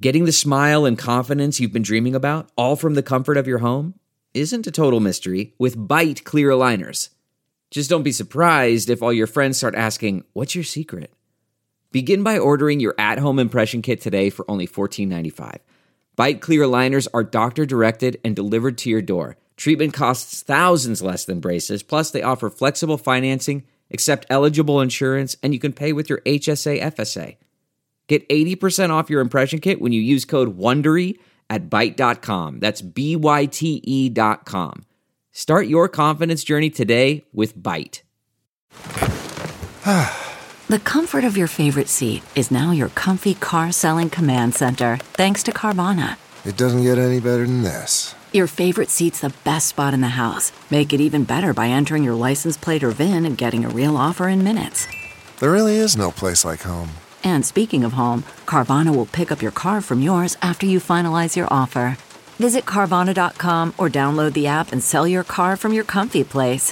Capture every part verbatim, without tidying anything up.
Getting the smile and confidence you've been dreaming about, all from the comfort of your home, isn't a total mystery with Byte clear aligners. Just don't be surprised if all your friends start asking, "What's your secret?" Begin by ordering your at-home impression kit today for only fourteen ninety-five. Byte clear aligners are doctor-directed and delivered to your door. Treatment costs thousands less than braces, plus they offer flexible financing, accept eligible insurance, and you can pay with your H S A F S A. Get eighty percent off your impression kit when you use code WONDERY at byte dot com. That's B Y T E dot com. Start your confidence journey today with Byte. The comfort of your favorite seat is now your comfy car-selling command center, thanks to Carvana. It doesn't get any better than this. Your favorite seat's the best spot in the house. Make it even better by entering your license plate or V I N and getting a real offer in minutes. There really is no place like home. And speaking of home, Carvana will pick up your car from yours after you finalize your offer. Visit Carvana dot com or download the app and sell your car from your comfy place.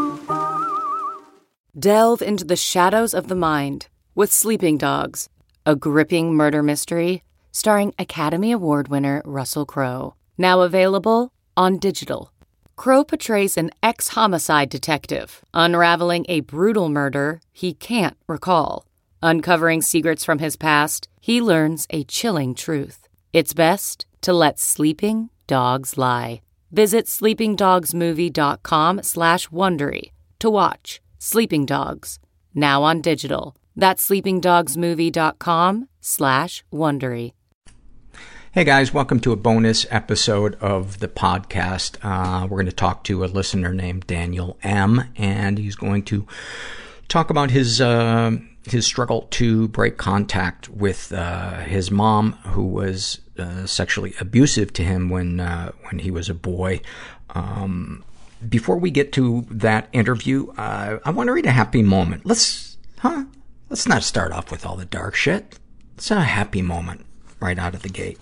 Delve into the shadows of the mind with Sleeping Dogs, a gripping murder mystery starring Academy Award winner Russell Crowe. Now available on digital. Crowe portrays an ex-homicide detective unraveling a brutal murder he can't recall. Uncovering secrets from his past, he learns a chilling truth. It's best to let sleeping dogs lie. Visit sleeping dogs movie dot com slash Wondery to watch Sleeping Dogs, now on digital. That's sleeping dogs movie dot com slash Wondery. Hey guys, welcome to a bonus episode of the podcast. Uh, we're going to talk to a listener named Daniel M., and he's going to talk about his uh, his struggle to break contact with uh, his mom, who was uh, sexually abusive to him when uh, when he was a boy. Um, before we get to that interview, uh, I want to read a happy moment. Let's, huh? Let's not start off with all the dark shit. Let's have a happy moment right out of the gate.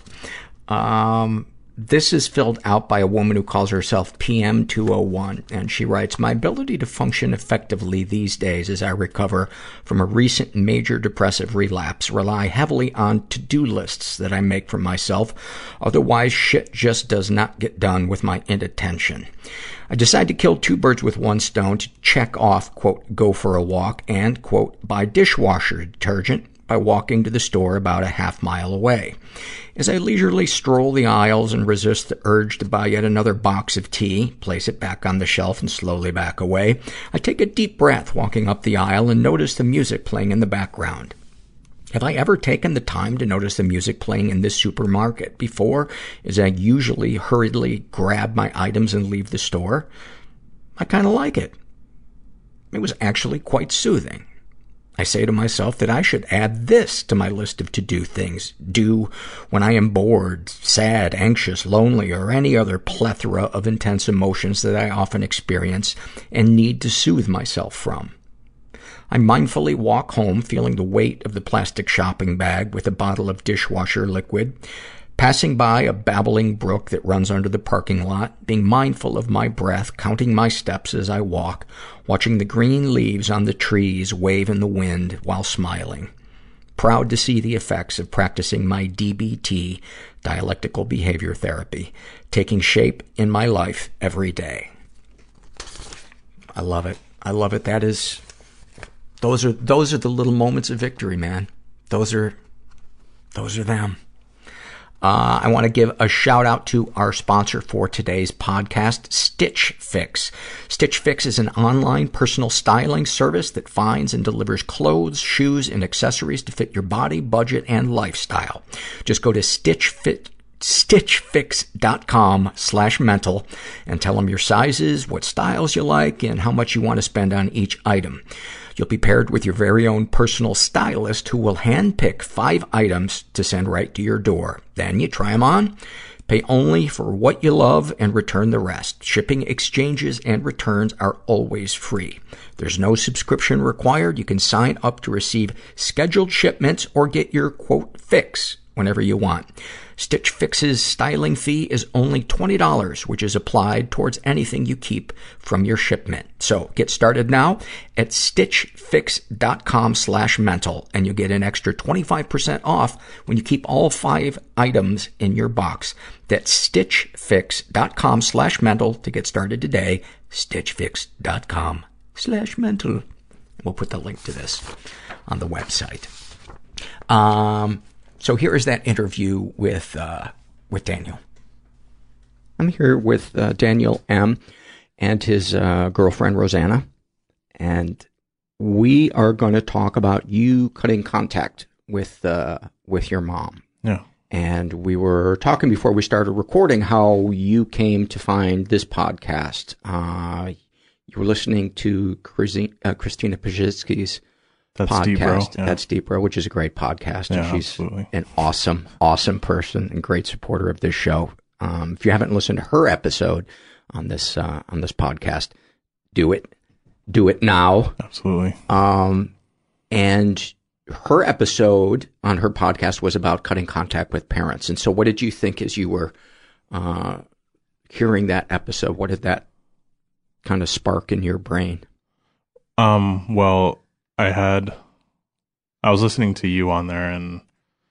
Um, this is filled out by a woman who calls herself P M two oh one, and she writes, "My ability to function effectively these days as I recover from a recent major depressive relapse rely heavily on to-do lists that I make for myself. Otherwise, shit just does not get done with my inattention. I decide to kill two birds with one stone to check off, quote, go for a walk, and, quote, buy dishwasher detergent by walking to the store about a half mile away. As I leisurely stroll the aisles and resist the urge to buy yet another box of tea, place it back on the shelf and slowly back away, I take a deep breath walking up the aisle and notice the music playing in the background. Have I ever taken the time to notice the music playing in this supermarket before, as I usually hurriedly grab my items and leave the store? I kind of like it. It was actually quite soothing. I say to myself that I should add this to my list of to-do things, do when I am bored, sad, anxious, lonely, or any other plethora of intense emotions that I often experience and need to soothe myself from. I mindfully walk home feeling the weight of the plastic shopping bag with a bottle of dishwasher liquid, passing by a babbling brook that runs under the parking lot, being mindful of my breath, counting my steps as I walk, watching the green leaves on the trees wave in the wind while smiling. Proud to see the effects of practicing my D B T, dialectical behavior therapy, taking shape in my life every day." I love it. I love it. That is... Those are, those are the little moments of victory, man. Those are, those are them. Uh, I want to give a shout out to our sponsor for today's podcast, Stitch Fix. Stitch Fix is an online personal styling service that finds and delivers clothes, shoes, and accessories to fit your body, budget, and lifestyle. Just go to Stitch Fit, stitch fix dot com slash mental and tell them your sizes, what styles you like, and how much you want to spend on each item. You'll be paired with your very own personal stylist who will handpick five items to send right to your door. Then you try them on, pay only for what you love, and return the rest. Shipping, exchanges, and returns are always free. There's no subscription required. You can sign up to receive scheduled shipments or get your, quote, fix whenever you want. Stitch Fix's styling fee is only twenty dollars, which is applied towards anything you keep from your shipment. So get started now at stitchfix.com slash mental, and you get an extra twenty-five percent off when you keep all five items in your box. That's stitchfix.com slash mental to get started today. stitchfix.com slash mental. We'll put the link to this on the website. Um, so here is that interview with, uh, with Daniel. I'm here with, uh, Daniel M. and his, uh, girlfriend Rosanna. And we are going to talk about you cutting contact with, uh, with your mom. Yeah. And we were talking before we started recording how you came to find this podcast. Uh, you were listening to Christi- uh, Christina Pazsitzky's That's podcast. Deep, bro. Yeah. That's Deep, Bro, which is a great podcast. Yeah, and she's absolutely. an awesome, awesome person and great supporter of this show. Um, if you haven't listened to her episode on this, uh, on this podcast, do it. Do it now. Absolutely. Um, and her episode on her podcast was about cutting contact with parents. And so what did you think as you were, uh, hearing that episode? What did that kind of spark in your brain? Um, well, I had, I was listening to you on there, and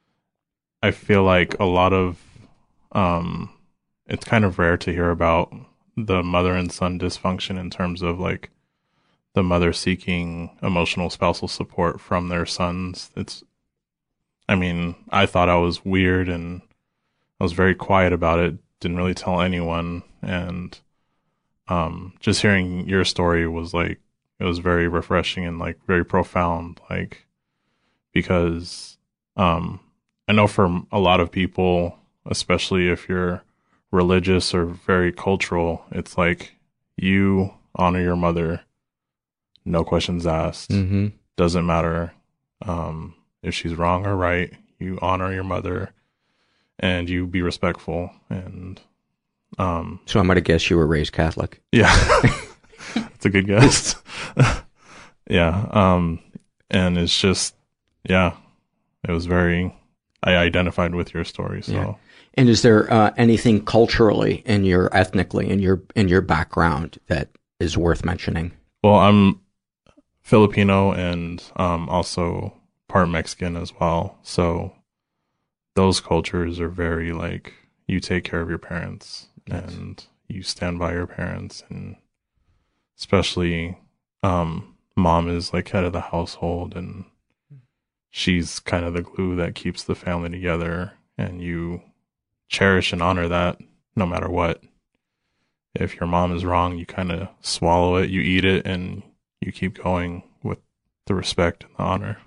I feel like a lot of, um, it's kind of rare to hear about the mother and son dysfunction in terms of like the mother seeking emotional spousal support from their sons. It's, I mean, I thought I was weird and I was very quiet about it. Didn't really tell anyone. And, um, just hearing your story was like, it was very refreshing and like very profound, like, because, um, I know for a lot of people, especially if you're religious or very cultural, it's like you honor your mother, no questions asked. Mm-hmm. Doesn't matter, um, if she's wrong or right, you honor your mother and you be respectful. And, um, so I'm going to guess you were raised Catholic. Yeah. That's a good guess. Yeah. Um, and it's just, yeah, it was very, I identified with your story. So, yeah. And is there, uh, anything culturally in your, ethnically in your, in your background that is worth mentioning? Well, I'm Filipino and, um, also part Mexican as well. So those cultures are very like, you take care of your parents. Yes. And you stand by your parents, and especially, um, mom is like head of the household, and she's kind of the glue that keeps the family together, and you cherish and honor that no matter what. If your mom is wrong, you kind of swallow it, you eat it, and you keep going with the respect and the honor.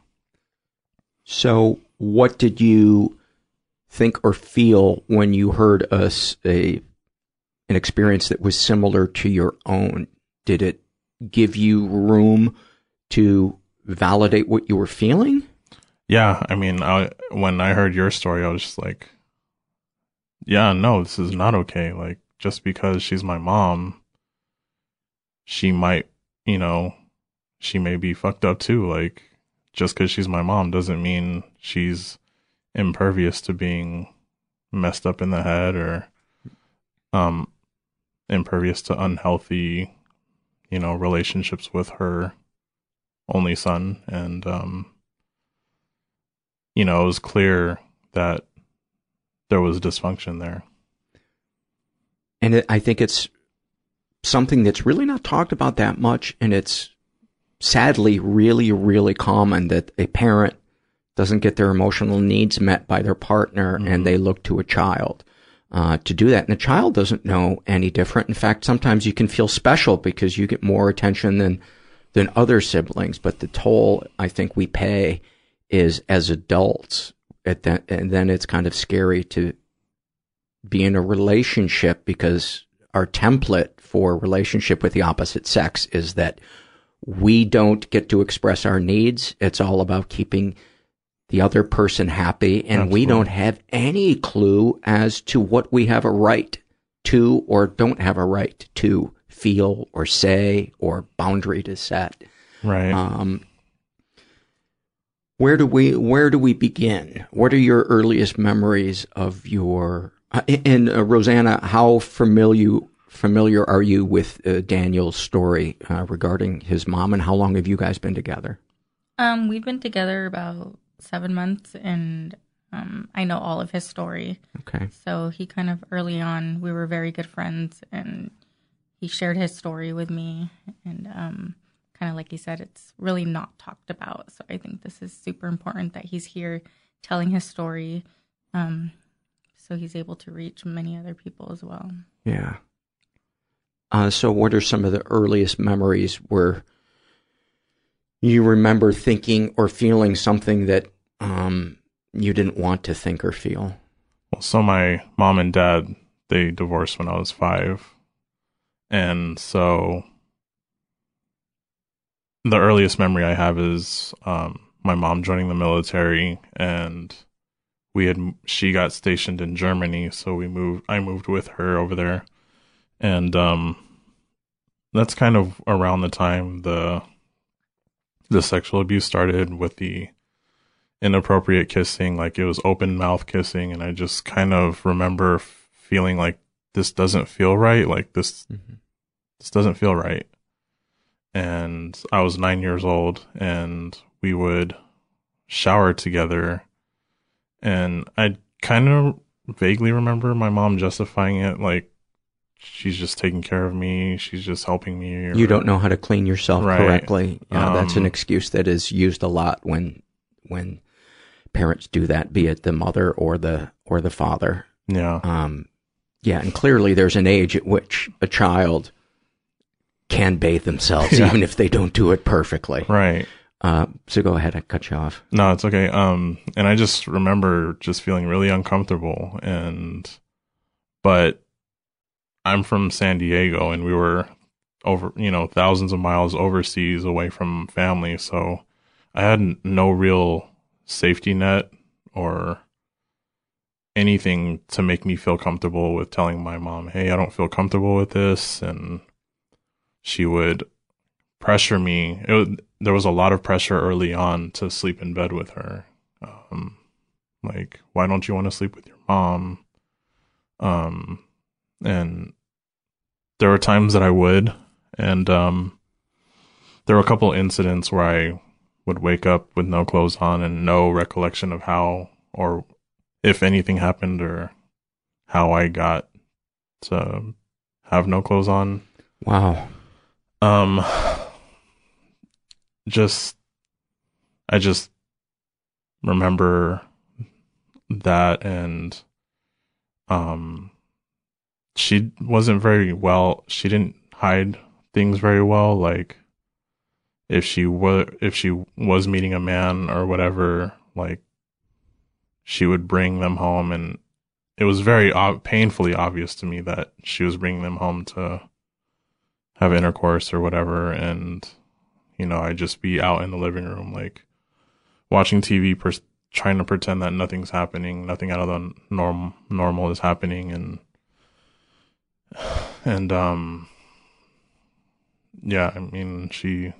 So what did you think or feel when you heard us a an experience that was similar to your own? Did it give you room to validate what you were feeling? Yeah, I mean, I, when I heard your story, I was just like, yeah, no, this is not okay. Like, just because she's my mom, she might, you know, she may be fucked up too. Like, just because she's my mom doesn't mean she's impervious to being messed up in the head or um impervious to unhealthy, you know, relationships with her only son. And, um, you know, it was clear that there was dysfunction there. And it, I think it's something that's really not talked about that much. And it's sadly really, really common that a parent doesn't get their emotional needs met by their partner, mm-hmm. and they look to a child uh, to do that. And the child doesn't know any different. In fact, sometimes you can feel special because you get more attention than than other siblings. But the toll I think we pay is as adults, at that, and then it's kind of scary to be in a relationship because our template for relationship with the opposite sex is that we don't get to express our needs. It's all about keeping the other person happy, and Absolutely. We don't have any clue as to what we have a right to or don't have a right to feel or say or boundary to set. Right. Um, Where do we, where do we begin? What are your earliest memories of your, uh, and uh, Rosanna, how familiar, familiar are you with uh, Daniel's story uh, regarding his mom, and how long have you guys been together? Um, we've been together about seven months, and um, I know all of his story. Okay. So he kind of early on, we were very good friends, and he shared his story with me, and um, kind of like he said, it's really not talked about. So I think this is super important that he's here telling his story, um, so he's able to reach many other people as well. Yeah. Uh, so what are some of the earliest memories where you remember thinking or feeling something that um, you didn't want to think or feel? Well, so my mom and dad, they divorced when I was five. And so the earliest memory I have is um, my mom joining the military, and we had, she got stationed in Germany. So we moved, I moved with her over there. And um, that's kind of around the time the, the sexual abuse started, with the inappropriate kissing. Like, it was open mouth kissing. And I just kind of remember f- feeling like this doesn't feel right. Like this, mm-hmm. this doesn't feel right. And I was nine years old, and we would shower together. And I kind of vaguely remember my mom justifying it, like, she's just taking care of me, she's just helping me. Or, you don't know how to clean yourself right. correctly. Yeah, um, that's an excuse that is used a lot when when parents do that, be it the mother or the or the father. Yeah. Um, yeah, and clearly there's an age at which a child can bathe themselves, yeah. even if they don't do it perfectly. Right. Uh, so go ahead, I cut you off. No, it's okay. Um, and I just remember just feeling really uncomfortable, and, but I'm from San Diego, and we were over, you know, thousands of miles overseas away from family. So I had no real safety net or anything to make me feel comfortable with telling my mom, hey, I don't feel comfortable with this. And she would pressure me. It was, there was a lot of pressure early on to sleep in bed with her. Um, like, why don't you want to sleep with your mom? Um, and there were times that I would, and um, there were a couple incidents where I would wake up with no clothes on and no recollection of how or if anything happened or how I got to have no clothes on. Wow. Um, just, I just remember that, and um, she wasn't very well, she didn't hide things very well. Like, if she was, if she was meeting a man or whatever, like, she would bring them home, and it was very ob- painfully obvious to me that she was bringing them home to have intercourse or whatever. And, you know, I'd just be out in the living room, like, watching T V, pers- trying to pretend that nothing's happening, nothing out of the norm normal is happening. And, and, um, yeah, I mean, she,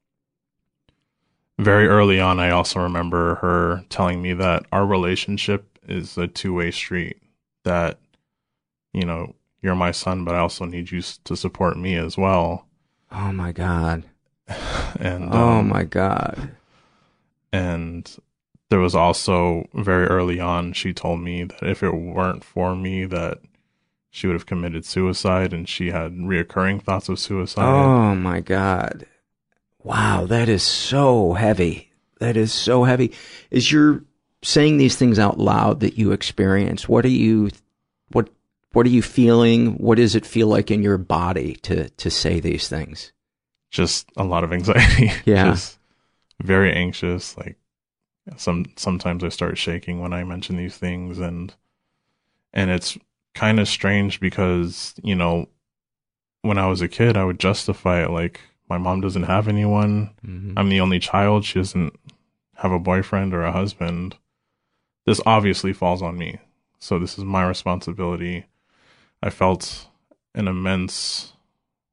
very early on, I also remember her telling me that our relationship is a two-way street, that, you know, you're my son, but I also need you to support me as well. Oh my God. And oh um, my God. And there was also very early on, she told me that if it weren't for me, that she would have committed suicide, and she had reoccurring thoughts of suicide. Oh my God. Wow, that is so heavy. That is so heavy. As you're saying these things out loud that you experience, what are you, what, what are you feeling? What does it feel like in your body to, to say these things? Just a lot of anxiety. Yeah. Just very anxious. Like, some, sometimes I start shaking when I mention these things, and, and it's kind of strange because, you know, when I was a kid, I would justify it like, my mom doesn't have anyone. Mm-hmm. I'm the only child. She doesn't have a boyfriend or a husband. This obviously falls on me. So this is my responsibility. I felt an immense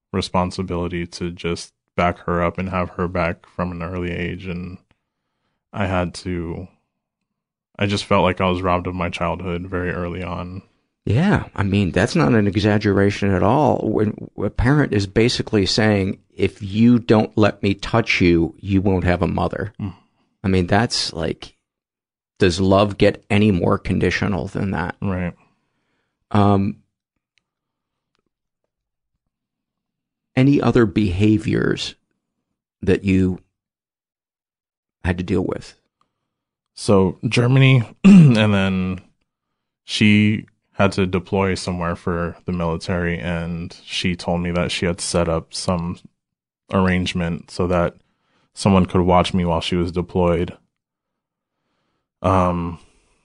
responsibility to just back her up and have her back from an early age. And I had to, I just felt like I was robbed of my childhood very early on. Yeah, I mean, that's not an exaggeration at all. When a parent is basically saying, if you don't let me touch you, you won't have a mother. Mm. I mean, that's like, does love get any more conditional than that? Right. Um, any other behaviors that you had to deal with? So Germany, and then she had to deploy somewhere for the military, and she told me that she had set up some arrangement so that someone could watch me while she was deployed. Um,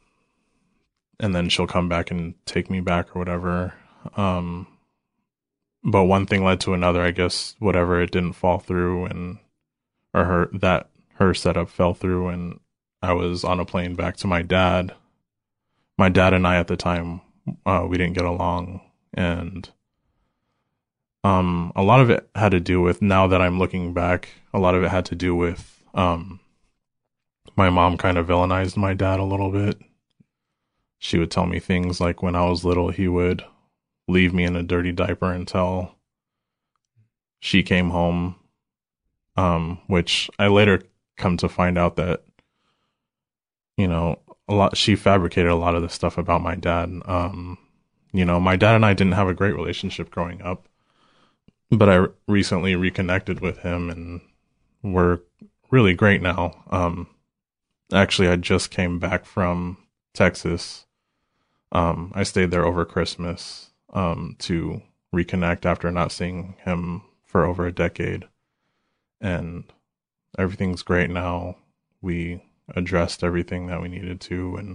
and then she'll come back and take me back or whatever. Um, but one thing led to another, I guess, whatever, it didn't fall through, and, or her, that her setup fell through, and I was on a plane back to my dad. My dad and I at the time, Uh, we didn't get along, and um, a lot of it had to do with, now that I'm looking back, a lot of it had to do with um, my mom kind of villainized my dad a little bit. She would tell me things like when I was little, he would leave me in a dirty diaper until she came home, um, which I later come to find out that, you know, a lot, she fabricated a lot of the stuff about my dad. Um, you know, my dad and I didn't have a great relationship growing up, but I recently reconnected with him, and we're really great now. Um, actually, I just came back from Texas. Um, I stayed there over Christmas, um, to reconnect after not seeing him for over a decade, and everything's great now. We addressed everything that we needed to, and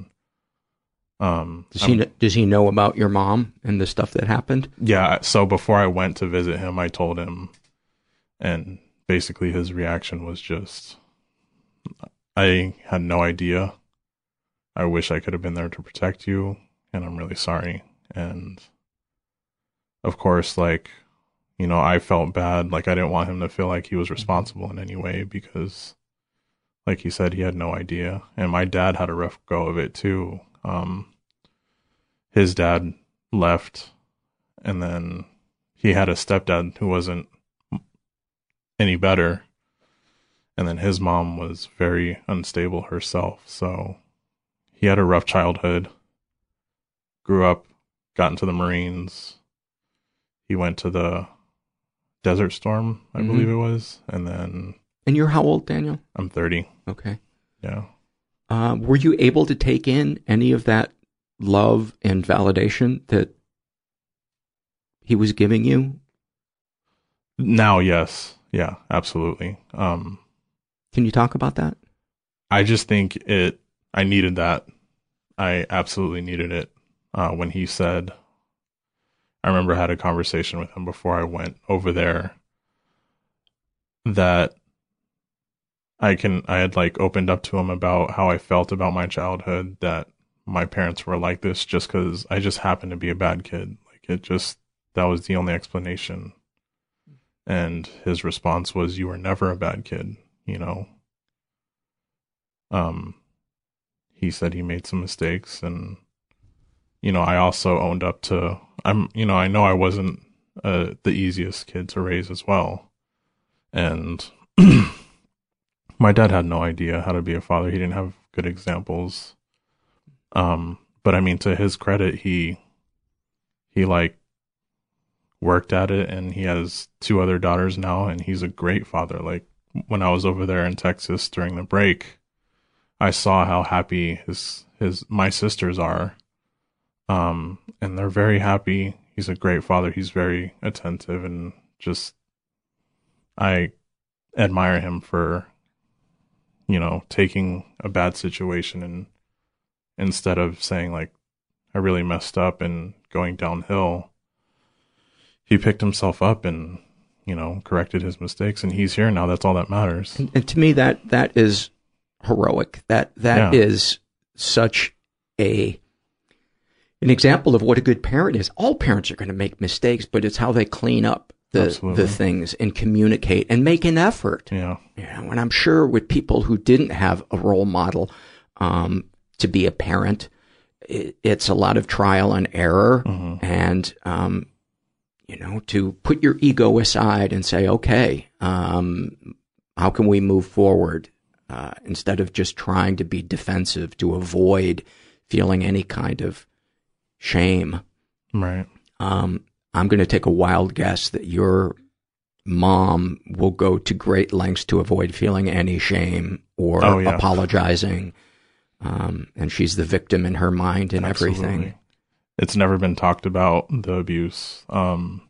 um does he kn- does he know about your mom and the stuff that happened? Yeah, so before I went to visit him, I told him, and basically his reaction was just, I had no idea. I wish I could have been there to protect you, and I'm really sorry. And of course, like, you know, I felt bad, like I didn't want him to feel like he was responsible in any way, because like he said, he had no idea. And my dad had a rough go of it too. Um, his dad left, and then he had a stepdad who wasn't any better. And then his mom was very unstable herself. So he had a rough childhood, grew up, got into the Marines. He went to the Desert Storm, I mm-hmm. believe it was. And then... And you're how old, Daniel? I'm thirty. Okay. Yeah. Uh, were you able to take in any of that love and validation that he was giving you? Now, yes. Yeah, absolutely. Um, Can you talk about that? I just think it, I needed that. I absolutely needed it. Uh, when he said, I remember I had a conversation with him before I went over there, that I can, I had like opened up to him about how I felt about my childhood, that my parents were like this just because I just happened to be a bad kid. Like it just, that was the only explanation. And his response was, you were never a bad kid, you know? Um, he said he made some mistakes, and, you know, I also owned up to, I'm, you know, I know I wasn't uh, the easiest kid to raise as well. And my dad had no idea how to be a father. He didn't have good examples. Um, but I mean, to his credit, he, he like worked at it, and he has two other daughters now, and he's a great father. Like when I was over there in Texas during the break, I saw how happy his, his, my sisters are. Um, and they're very happy. He's a great father. He's very attentive, and just, I admire him for, you know, taking a bad situation, and instead of saying like, I really messed up and going downhill, he picked himself up and, you know, corrected his mistakes, and he's here now. That's all that matters. And, and to me, that, that is heroic. That, that yeah. is such a, an example of what a good parent is. All parents are going to make mistakes, but it's how they clean up the Absolutely. the things and communicate and make an effort. Yeah. You know, and I'm sure with people who didn't have a role model um, to be a parent, it, it's a lot of trial and error, mm-hmm. and um, you know, to put your ego aside and say, okay, um, how can we move forward uh, instead of just trying to be defensive to avoid feeling any kind of shame. Right. Um, I'm going to take a wild guess that your mom will go to great lengths to avoid feeling any shame or oh, yeah. apologizing. Um, and she's the victim in her mind and Absolutely. everything. It's never been talked about, the abuse. Um,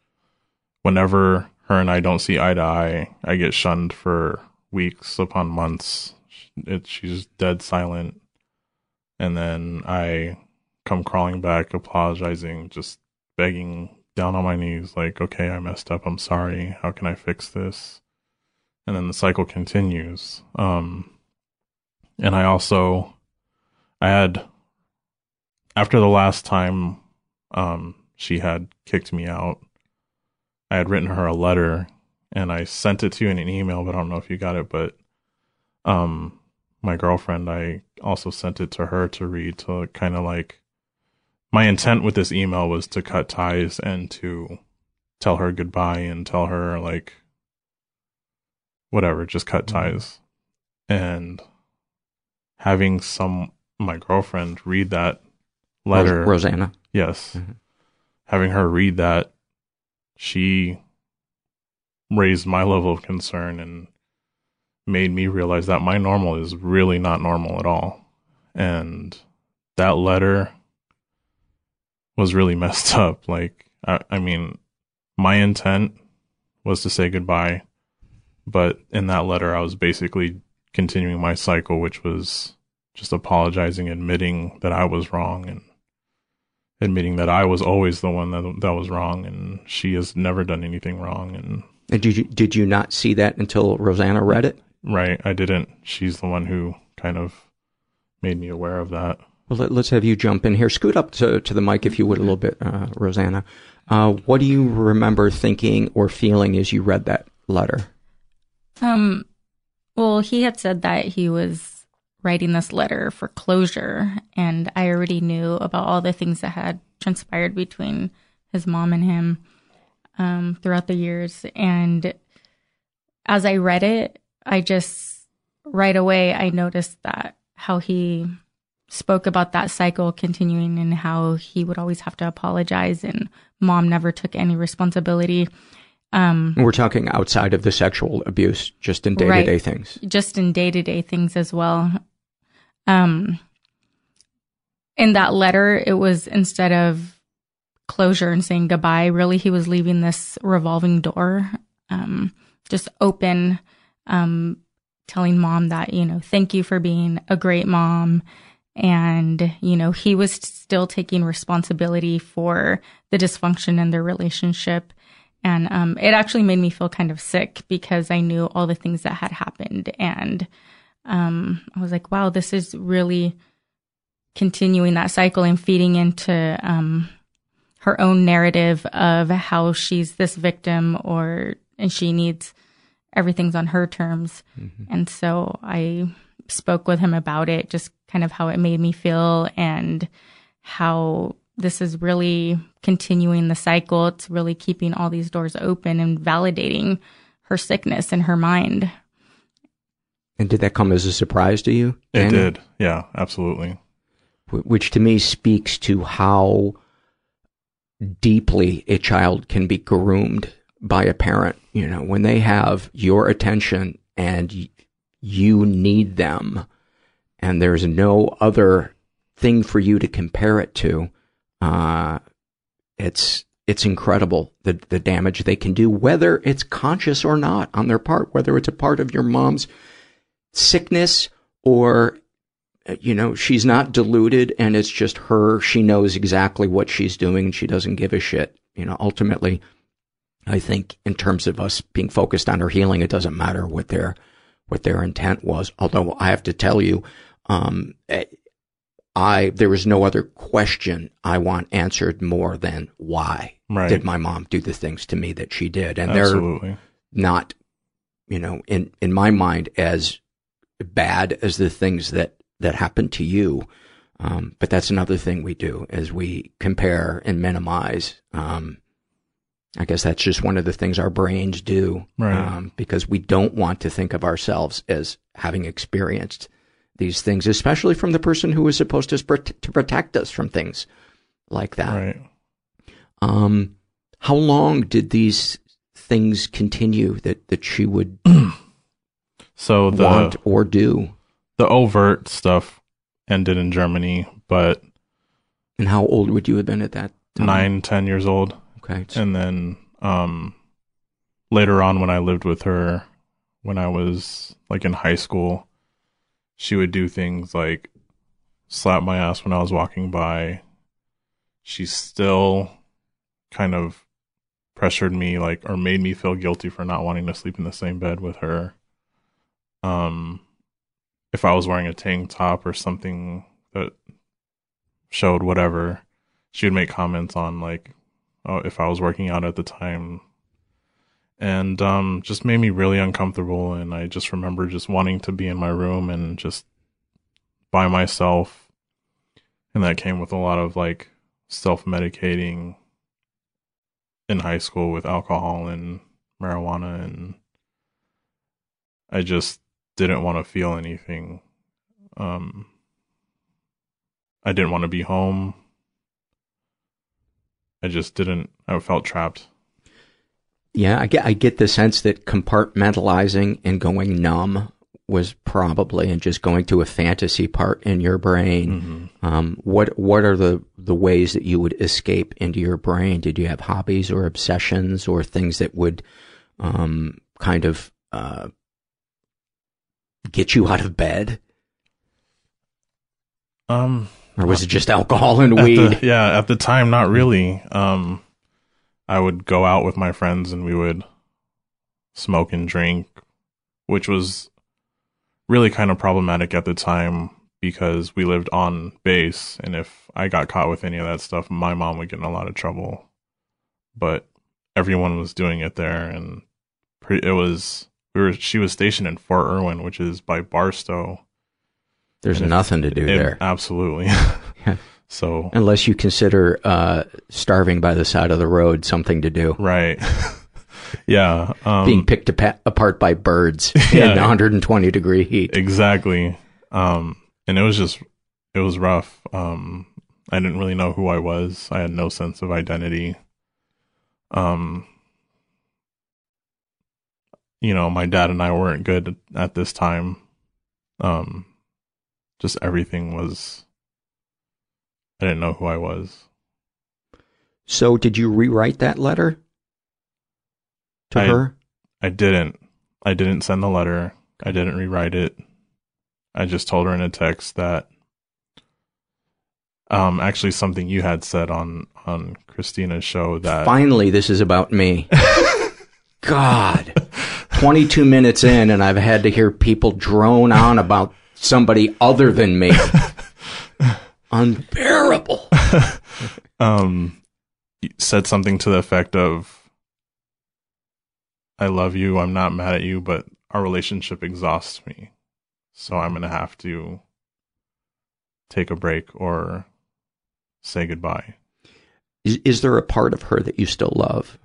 whenever her and I don't see eye to eye, I get shunned for weeks upon months. It, she's dead silent. And then I come crawling back, apologizing, just begging down on my knees, like, okay, I messed up. I'm sorry. How can I fix this? And then the cycle continues. Um, and I also, I had, after the last time um, she had kicked me out, I had written her a letter and I sent it to you in an email, but I don't know if you got it, but um, my girlfriend, I also sent it to her to read, to kind of like, my intent with this email was to cut ties and to tell her goodbye and tell her like, whatever, just cut ties. And having some, my girlfriend read that letter. Ros- Rosanna. Yes. Mm-hmm. Having her read that, she raised my level of concern and made me realize that my normal is really not normal at all. And that letter was really messed up. Like, I, I mean, my intent was to say goodbye, but in that letter, I was basically continuing my cycle, which was just apologizing, admitting that I was wrong, and admitting that I was always the one that that was wrong, and she has never done anything wrong. And, and did you did you not see that until Rosanna read it? Right, I didn't. She's the one who kind of made me aware of that. Well, let, let's have you jump in here. Scoot up to, to the mic, if you would, a little bit, uh, Rosanna. Uh, what do you remember thinking or feeling as you read that letter? Um, well, he had said that he was writing this letter for closure, and I already knew about all the things that had transpired between his mom and him um, throughout the years. And as I read it, I just, right away, I noticed that how he spoke about that cycle continuing and how he would always have to apologize, and mom never took any responsibility. Um, We're talking outside of the sexual abuse, just in day-to-day right, things. Just in day-to-day things as well. Um, in that letter, it was, instead of closure and saying goodbye, really he was leaving this revolving door, um, just open, um, telling mom that, you know, thank you for being a great mom. And, you know, he was still taking responsibility for the dysfunction in their relationship. And um, it actually made me feel kind of sick, because I knew all the things that had happened. And um, I was like, wow, this is really continuing that cycle and feeding into um, her own narrative of how she's this victim, or and she needs everything's on her terms. Mm-hmm. And so I spoke with him about it, just kind of how it made me feel and how this is really continuing the cycle. It's really keeping all these doors open and validating her sickness in her mind. And did that come as a surprise to you, Daniel? It did. Yeah, absolutely. Which to me speaks to how deeply a child can be groomed by a parent. You know, when they have your attention and y- you need them, and there's no other thing for you to compare it to, uh, it's it's incredible the the damage they can do, whether it's conscious or not on their part, whether it's a part of your mom's sickness or, you know, she's not deluded and it's just her, she knows exactly what she's doing and she doesn't give a shit. You know, ultimately, I think in terms of us being focused on her healing, it doesn't matter what their what their intent was. Although I have to tell you, um, I, there was no other question I want answered more than why Right. did my mom do the things to me that she did? And Absolutely. they're not, you know, in, in my mind, as bad as the things that, that happened to you. Um, but that's another thing we do, is we compare and minimize. Um, I guess that's just one of the things our brains do, Right. um, because we don't want to think of ourselves as having experienced these things, especially from the person who was supposed to, to protect us from things like that. Right. Um, how long did these things continue that, that she would So the want or do? the overt stuff ended in Germany, but And how old would you have been at that time? nine, ten years old. Okay. And then um, later on, when I lived with her, when I was like in high school, she would do things like slap my ass when I was walking by. She still kind of pressured me, like, or made me feel guilty for not wanting to sleep in the same bed with her. Um, if I was wearing a tank top or something that showed whatever, she would make comments on, like, oh, if I was working out at the time, and um, just made me really uncomfortable. And I just remember just wanting to be in my room and just by myself. And that came with a lot of like self-medicating in high school with alcohol and marijuana. And I just didn't want to feel anything. Um, I didn't want to be home. I just didn't, I felt trapped. Yeah, I get, I get the sense that compartmentalizing and going numb was probably, and just going to a fantasy part in your brain. Mm-hmm. Um, what, what are the, the ways that you would escape into your brain? Did you have hobbies or obsessions or things that would, um, kind of, uh, get you out of bed? Um, Or was it just alcohol and at weed? the- yeah, at the time, not really. Um, I would go out with my friends and we would smoke and drink, which was really kind of problematic at the time because we lived on base. And if I got caught with any of that stuff, my mom would get in a lot of trouble. But everyone was doing it there. And pre- it was, we were, she was stationed in Fort Irwin, which is by Barstow. There's And if- nothing to do it- there. Absolutely. So, Unless you consider, uh, starving by the side of the road something to do. right. Yeah. Um, Being picked apa- apart by birds Yeah. in one hundred twenty degree heat. Exactly. Um, and it was just, it was rough. Um, I didn't really know who I was. I had no sense of identity. Um, you know, my dad and I weren't good at this time. Um, just everything was, I didn't know who I was. So did you rewrite that letter to I- her? I didn't. I didn't send the letter. I didn't rewrite it. I just told her in a text that, um, actually something you had said on, on Christina's show that Finally, this is about me. God. twenty-two minutes in and I've had to hear people drone on about somebody other than me. Unbearable. um, said something to the effect of, I love you, I'm not mad at you, but our relationship exhausts me. So I'm going to have to take a break or say goodbye. Is, is there a part of her that you still love?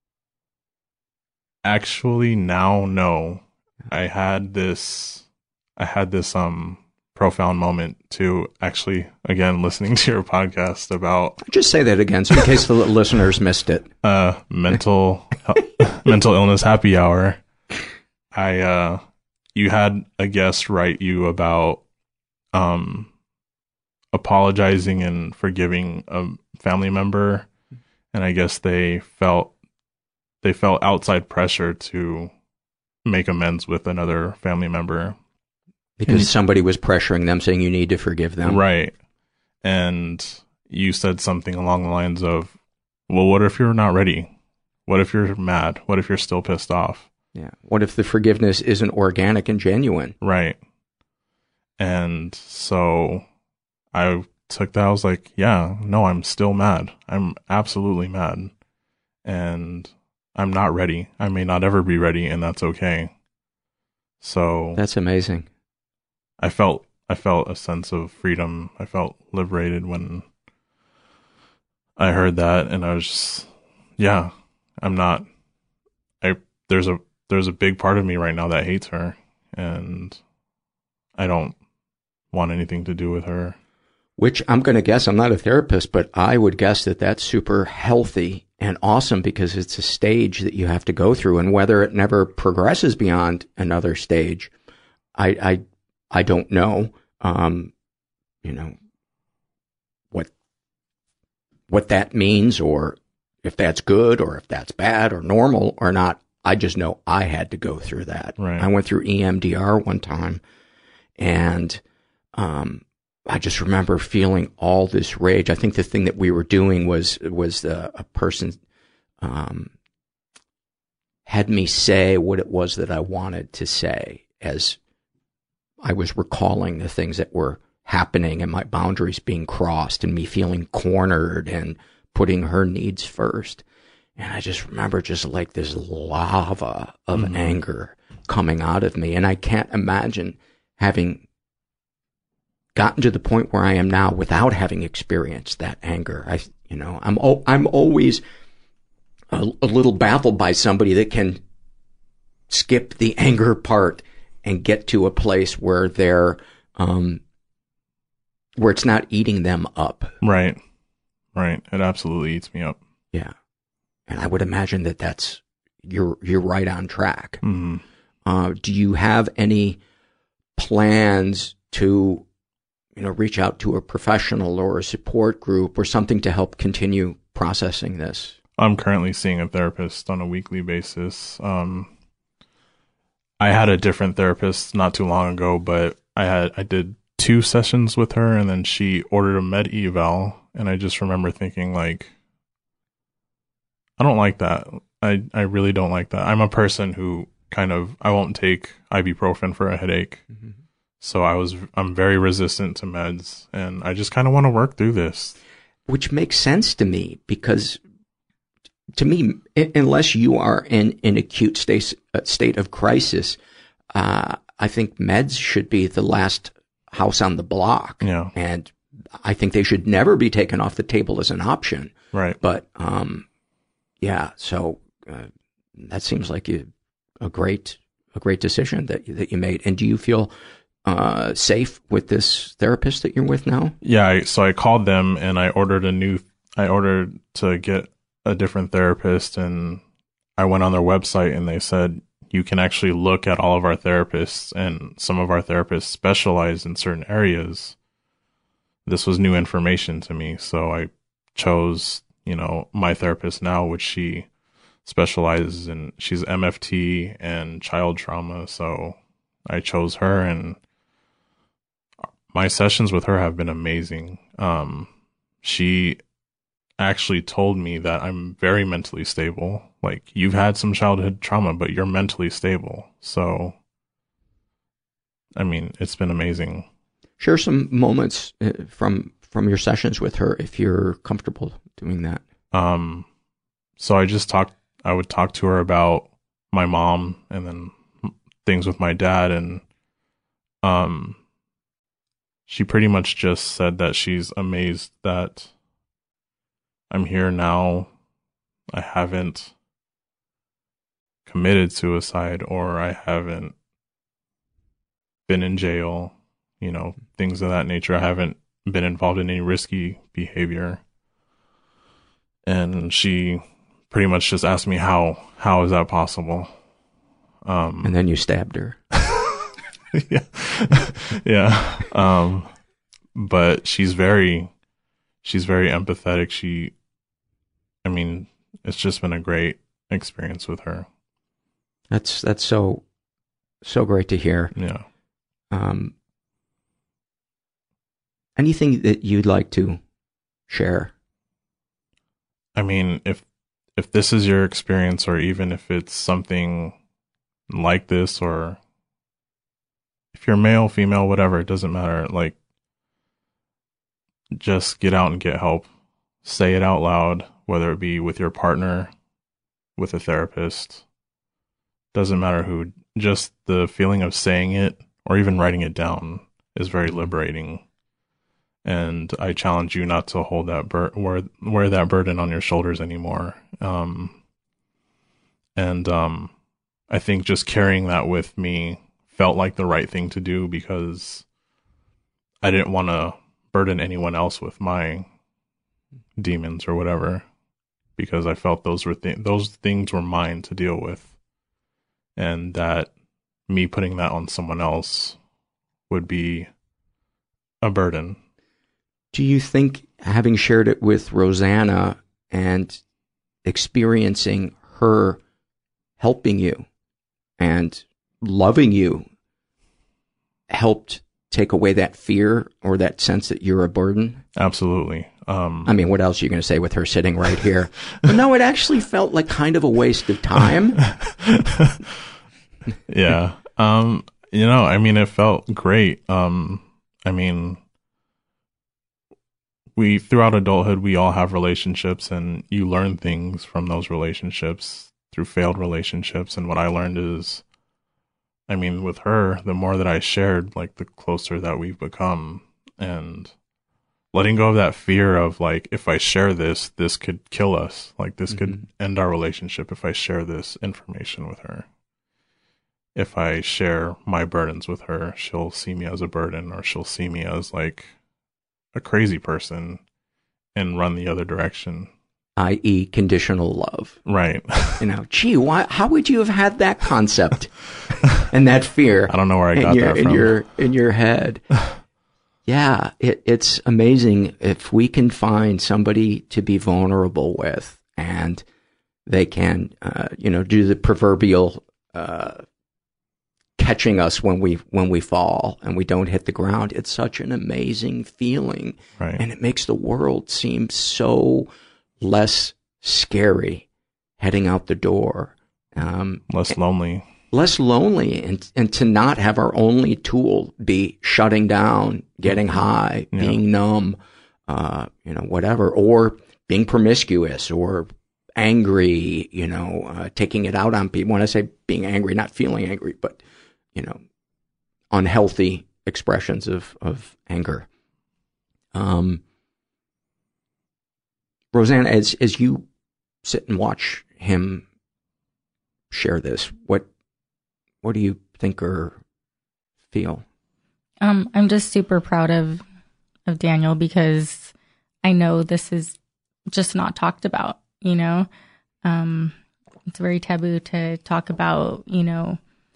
Actually, now, no. I had this, I had this, um, profound moment to actually, again, listening to your podcast about, Just say that again, so in case the listeners missed it. uh, mental, mental illness happy hour. I, uh, you had a guest write you about, um, apologizing and forgiving a family member. And I guess they felt, they felt outside pressure to make amends with another family member. Because somebody was pressuring them, saying you need to forgive them. Right. And you said something along the lines of, well, what if you're not ready? What if you're mad? What if you're still pissed off? Yeah. What if the forgiveness isn't organic and genuine? Right. And so I took that. I was like, yeah, no, I'm still mad. I'm absolutely mad. And I'm not ready. I may not ever be ready, and that's okay. So that's amazing. I felt I felt a sense of freedom. I felt liberated when I heard that, and I was just, yeah, I'm not. I there's a there's a big part of me right now that hates her, and I don't want anything to do with her. Which I'm going to guess, I'm not a therapist, but I would guess that that's super healthy and awesome, because it's a stage that you have to go through, and whether it never progresses beyond another stage, I I I don't know. Um, you know what what that means, or if that's good, or if that's bad, or normal, or not. I just know I had to go through that. Right. I went through E M D R one time, and um, I just remember feeling all this rage. I think the thing that we were doing was was the, a person um, had me say what it was that I wanted to say, as I was recalling the things that were happening and my boundaries being crossed and me feeling cornered and putting her needs first. And I just remember just like this lava of mm-hmm. anger coming out of me. And I can't imagine having gotten to the point where I am now without having experienced that anger. I, you know, I'm, I'm always a, a little baffled by somebody that can skip the anger part and get to a place where they're, um, where it's not eating them up. Right. Right. It absolutely eats me up. Yeah. And I would imagine that that's, you're, you're right on track. Mm-hmm. Uh, do you have any plans to, you know, reach out to a professional or a support group or something to help continue processing this? I'm currently seeing a therapist on a weekly basis. Um, I had a different therapist not too long ago, but I had, I did two sessions with her, and then she ordered a med eval. And I just remember thinking, like, I don't like that. I, I really don't like that. I'm a person who kind of, I won't take ibuprofen for a headache. Mm-hmm. So I was, I'm very resistant to meds, and I just kind of want to work through this. Which makes sense to me, because to me, unless you are in an acute state, state of crisis, uh, I think meds should be the last house on the block. Yeah. And I think they should never be taken off the table as an option. Right. But, um, yeah, so, uh, that seems like you, a great, a great decision that you, that you made. And do you feel, uh, safe with this therapist that you're with now? Yeah. I, so I called them and I ordered a new, I ordered to get a different therapist, and I went on their website and they said, you can actually look at all of our therapists, and some of our therapists specialize in certain areas. This was new information to me. So I chose, you know, my therapist now, which she specializes in, she's M F T and child trauma. So I chose her, and my sessions with her have been amazing. Um, she actually told me that I'm very mentally stable. Like, you've had some childhood trauma, but you're mentally stable. So, I mean, it's been amazing. Share some moments from from your sessions with her, if you're comfortable doing that. Um, so I just talked, I would talk to her about my mom, and then things with my dad, and um, she pretty much just said that she's amazed that I'm here now. I haven't committed suicide, or I haven't been in jail, you know, things of that nature. I haven't been involved in any risky behavior. And she pretty much just asked me, how, how is that possible? Um, and then you stabbed her. yeah. yeah. Um, but she's very, she's very empathetic. She, I mean, it's just been a great experience with her. That's, that's so, so great to hear. Yeah. Um, anything that you'd like to share? I mean, if, if this is your experience, or even if it's something like this, or if you're male, female, whatever, it doesn't matter. Like, just get out and get help. Say it out loud, whether it be with your partner, with a therapist, doesn't matter who. Just the feeling of saying it or even writing it down is very liberating. And I challenge you not to hold that bur- wear, wear that burden on your shoulders anymore. Um, and um, I think just carrying that with me felt like the right thing to do, because I didn't want to burden anyone else with my demons or whatever, because I felt those were th- those things were mine to deal with. And that me putting that on someone else would be a burden. Do you think, having shared it with Rosanna and experiencing her helping you and loving you, helped take away that fear or that sense that you're a burden? Absolutely. Um, I mean, what else are you going to say with her sitting right here? But no, it actually felt like kind of a waste of time. Yeah. Um, you know, I mean, it felt great. Um, I mean, we, throughout adulthood, we all have relationships, and you learn things from those relationships through failed relationships. And what I learned is, I mean, with her, the more that I shared, like, the closer that we've become. And letting go of that fear of, like, if I share this, this could kill us. Like, this mm-hmm. could end our relationship if I share this information with her. If I share my burdens with her, she'll see me as a burden, or she'll see me as, like, a crazy person and run the other direction. that is conditional love. Right. You know, gee, why, how would you have had that concept and that fear? I don't know where I got your, that from. In your, in your head. Yeah, it, it's amazing if we can find somebody to be vulnerable with, and they can, uh, you know, do the proverbial uh, catching us when we when we fall and we don't hit the ground. It's such an amazing feeling, right. And it makes the world seem so less scary heading out the door, um, less lonely. less lonely, and, and to not have our only tool be shutting down, getting high, yeah. being numb, uh, you know, whatever, or being promiscuous or angry, you know, uh, taking it out on people. When I say being angry, not feeling angry, but, you know, unhealthy expressions of, of anger. Um, Rosanna, as, as you sit and watch him share this, what, What do you think or feel? Um, I'm just super proud of of Daniel, because I know this is just not talked about, you know? Um, it's very taboo to talk about, you know,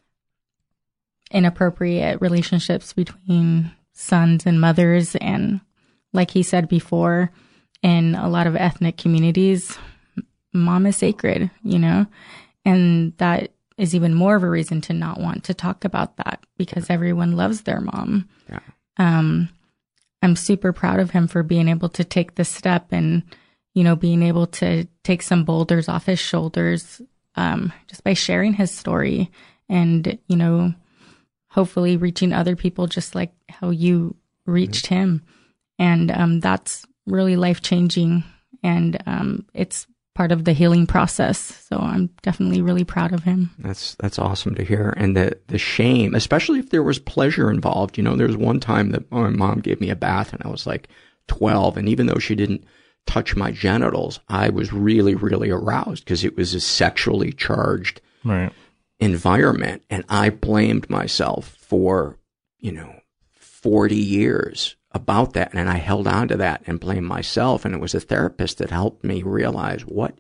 inappropriate relationships between sons and mothers. And like he said before, in a lot of ethnic communities, mom is sacred, you know? And that is even more of a reason to not want to talk about that, because everyone loves their mom. Yeah. Um, I'm super proud of him for being able to take this step and, you know, being able to take some boulders off his shoulders, um, just by sharing his story and, you know, hopefully reaching other people just like how you reached mm-hmm. him. And, um, that's really life changing. And, um, it's part of the healing process. So I'm definitely really proud of him. That's, that's awesome to hear. And the, the shame, especially if there was pleasure involved. You know, there was one time that my mom gave me a bath and I was like twelve. And even though she didn't touch my genitals, I was really, really aroused because it was a sexually charged right. environment. And I blamed myself for, you know, forty years about that. And I held on to that and blamed myself. And it was a therapist that helped me realize what,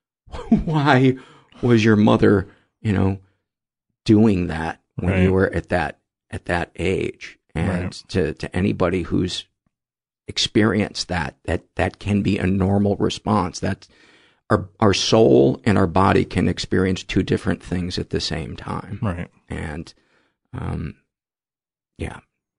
why was your mother, you know, doing that when right. you were at that, at that age? And right. to, to anybody who's experienced that, that, that can be a normal response. That our, our soul and our body can experience two different things at the same time. Right. And, um, yeah.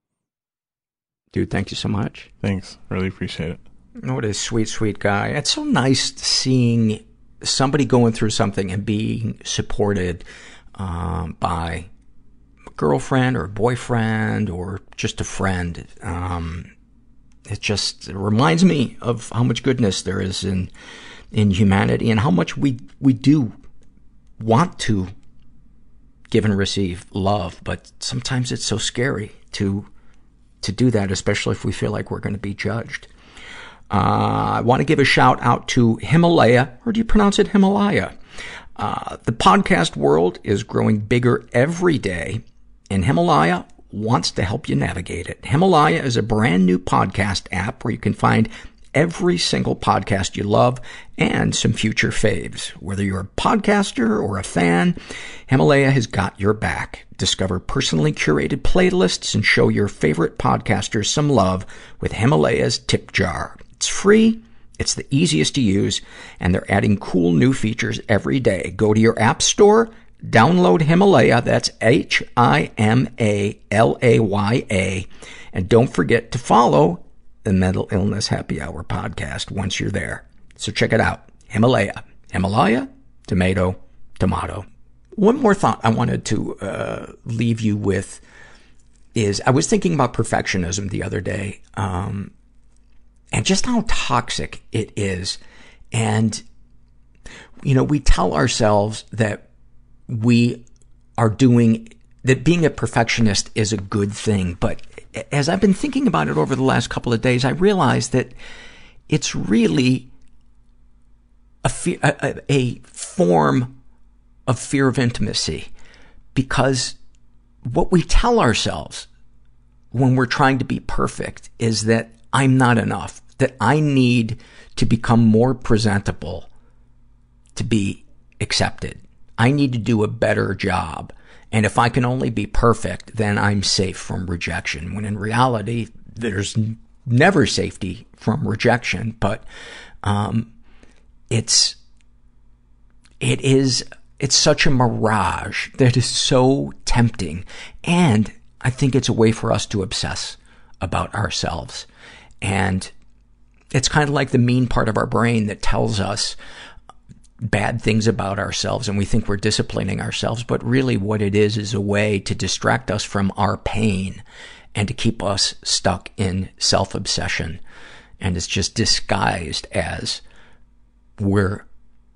Dude, thank you so much. Thanks. Really appreciate it. What a sweet, sweet guy. It's so nice seeing somebody going through something and being supported um, by a girlfriend or a boyfriend or just a friend. Um, it just it reminds me of how much goodness there is in, in humanity and how much we, we do want to give and receive love. But sometimes it's so scary to, to do that, especially if we feel like we're going to be judged. Uh, I want to give a shout out to Himalaya, or do you pronounce it Himalaya? Uh, the podcast world is growing bigger every day, and Himalaya wants to help you navigate it. Himalaya is a brand new podcast app where you can find every single podcast you love and some future faves. Whether you're a podcaster or a fan, Himalaya has got your back. Discover personally curated playlists and show your favorite podcasters some love with Himalaya's tip jar. It's free, it's the easiest to use, and they're adding cool new features every day. Go to your app store, download Himalaya, that's H I M A L A Y A, and don't forget to follow the Mental Illness Happy Hour podcast once you're there. So check it out. Himalaya. Himalaya, tomato, tomato. One more thought I wanted to uh, leave you with is I was thinking about perfectionism the other day, um, and just how toxic it is. And, you know, we tell ourselves that we are doing, that being a perfectionist is a good thing. But as I've been thinking about it over the last couple of days, I realized that it's really a, fe- a, a form of fear of intimacy. Because what we tell ourselves when we're trying to be perfect is that I'm not enough, that I need to become more presentable to be accepted. I need to do a better job. And if I can only be perfect, then I'm safe from rejection. When in reality, there's n- never safety from rejection. But, um, it's, it is, it's such a mirage that is so tempting. And I think it's a way for us to obsess about ourselves. And it's kind of like the mean part of our brain that tells us bad things about ourselves, and we think we're disciplining ourselves, but really what it is is a way to distract us from our pain and to keep us stuck in self-obsession. And it's just disguised as we're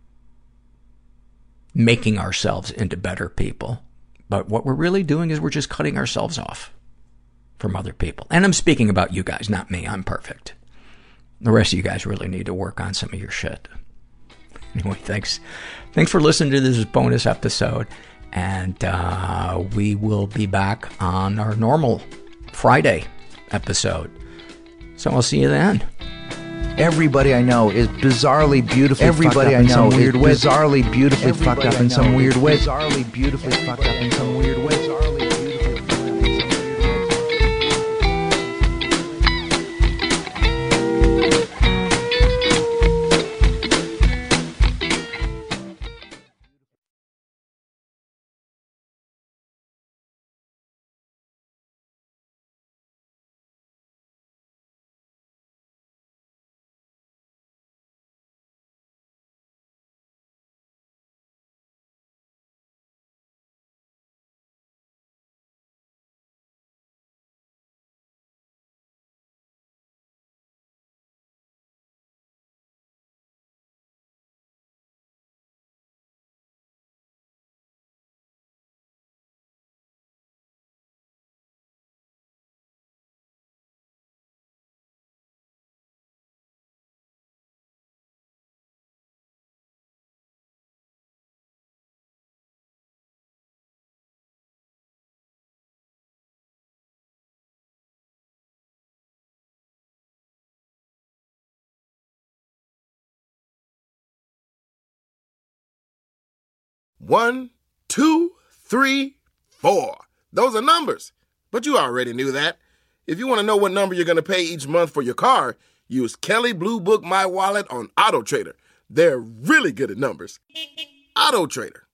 making ourselves into better people. But what we're really doing is we're just cutting ourselves off from other people. And I'm speaking about you guys, not me. I'm perfect. The rest of you guys really need to work on some of your shit. Anyway, thanks. Thanks for listening to this bonus episode. And, uh, we will be back on our normal Friday episode. So I'll see you then. Everybody I know is bizarrely beautifully Everybody fucked up I know in some weird way. Bizarrely beautifully Everybody fucked up in some weird way. Bizarrely beautifully fucked up in some weird way. One, two, three, four. Those are numbers. But you already knew that. If you want to know what number you're going to pay each month for your car, use Kelley Blue Book My Wallet on AutoTrader. They're really good at numbers. AutoTrader.